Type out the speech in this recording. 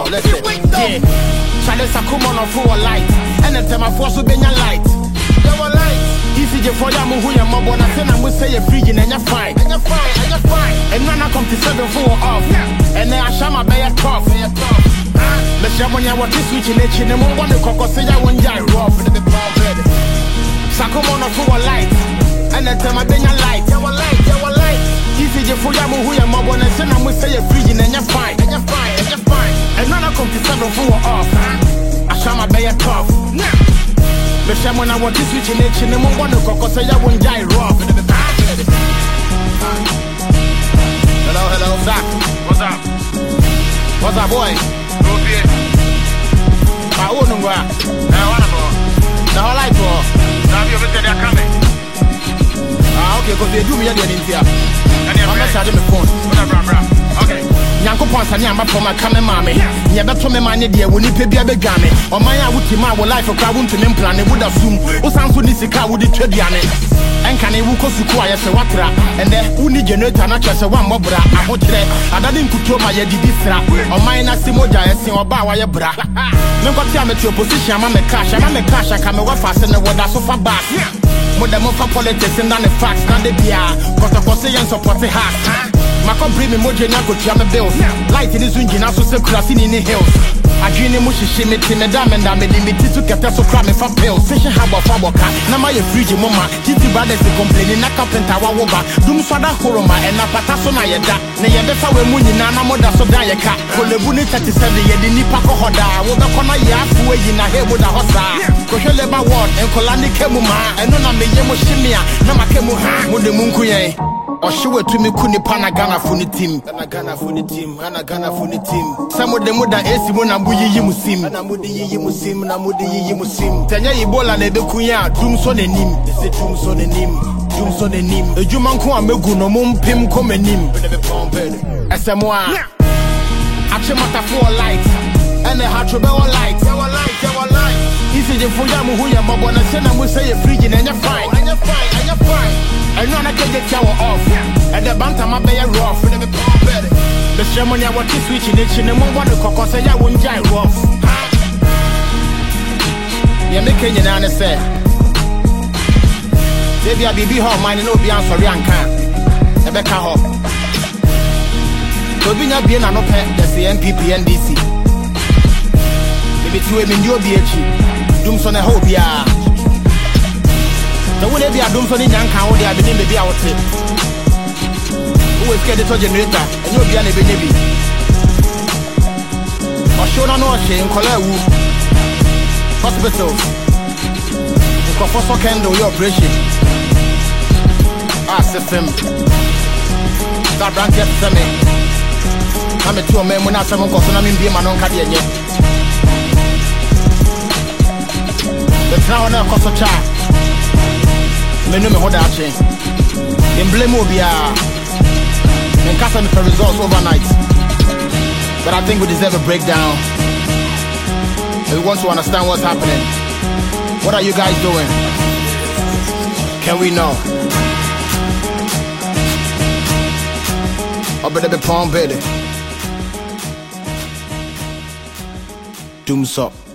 listen. Yeah. Charlie Sakuma no for light. And the time I force to be your light. Easy for them who you're more than I said, I will say you're free and you're fine. And you're fine, and you're fine. And when I come to 7 4 off, and then I shall my bay tough. Let's show when you want to switch in it, and then one to cock say I want you rough in the palm bed. Sakuma no for light. And the time I been your light. You're light. Easy for them who you're more than I said, I will say you're free and you're fine. And you're fine, and you're fine. And when I come to 7 4 off, I shall my bay tough. The shame when I want to switch in it, and then one to cock say I want you rough. Hello, Zach. What's up? What's up, boy? Ruby. I won't know where. Now, what about? Now, I like to. Now, you ever said they're coming? Okay, because they do me again in here. I'm not charging the phone. Whatever, okay. Yanko Ponsani, I'm from my camera, mammy. Never told me, my dear, when you pay a big gunny. Or my I would team our life for crowd to name plan, would assume. Who sounds to this car would it trade Yanni? And can he walk us to quiet a watra? And then who need generator not just a one more bra? I want today. I didn't put my Yedisra. Or mine as Simoja, as in or Bawa bra. No, got to your position, I'm a cash, I come away fast and the water so far back. With the more politics and the facts, not the PR. Because the Kosayan support the heart. Mako bring me moje nyako chama bills. Light in this wingi na so se krasini in the hills. Adwene mu hihye me te me da me nda me limiti to kete so kra me fa pills. Session habo fa boka na ma ye fridge mama. Titi brothers complaining na carpenter wa woba. Dum swada horoma e na pata so na ye da. Na ye be fa we mu nyina na moda so dan ye ka. Kolebu ni 37 ye de nipa ko hoda. Wo be kona ye afu yi na he woda hosa. Kohwe leba ward enkola ni kemu ma. Eno na me ye mo himia na makemu ha. Mo de munku yen. Or she were to me kuni pana Ghana for the team. And a Ghana for the team. Some of them would have AC when I'm with you musim. And I'm with you musim. And I'm with you musim. Tanya Ebola lebe kuya. Doomson and him. They say Doomson and him. A Jumanko and Meguno mum pim come and him. As a moi. Achemata for light. And a hatchable light. Easy for Yamu who you're more than I said, I will say you're free and you're fine. I know I can get you off. And the bank I'm a bay rough. The ceremony I want to switch in it, and the one to cock say I won't die rough. You're making an answer. Maybe I'll be home, mine and no be answer Yanka. Rebecca Hop. So being a being an open, that's the MPP NDC. Maybe 2 women you'll be a cheap. Doomson a hope, yeah. The way they are doing something young can they have been maybe out it. Who is scared to generator and you'll be a baby. Or show no shame, Colewu hospitals. For candle your operation. System. That branch yet to me. I'm a 2 men when I summon because I'm in being my non cardiac yet. The town of Cosocha. Me no me hold that chain. In blame Obia. And cast on the results overnight. But I think we deserve a breakdown. We want to understand what's happening. What are you guys doing? Can we know? Or better be palm better. Doomsop.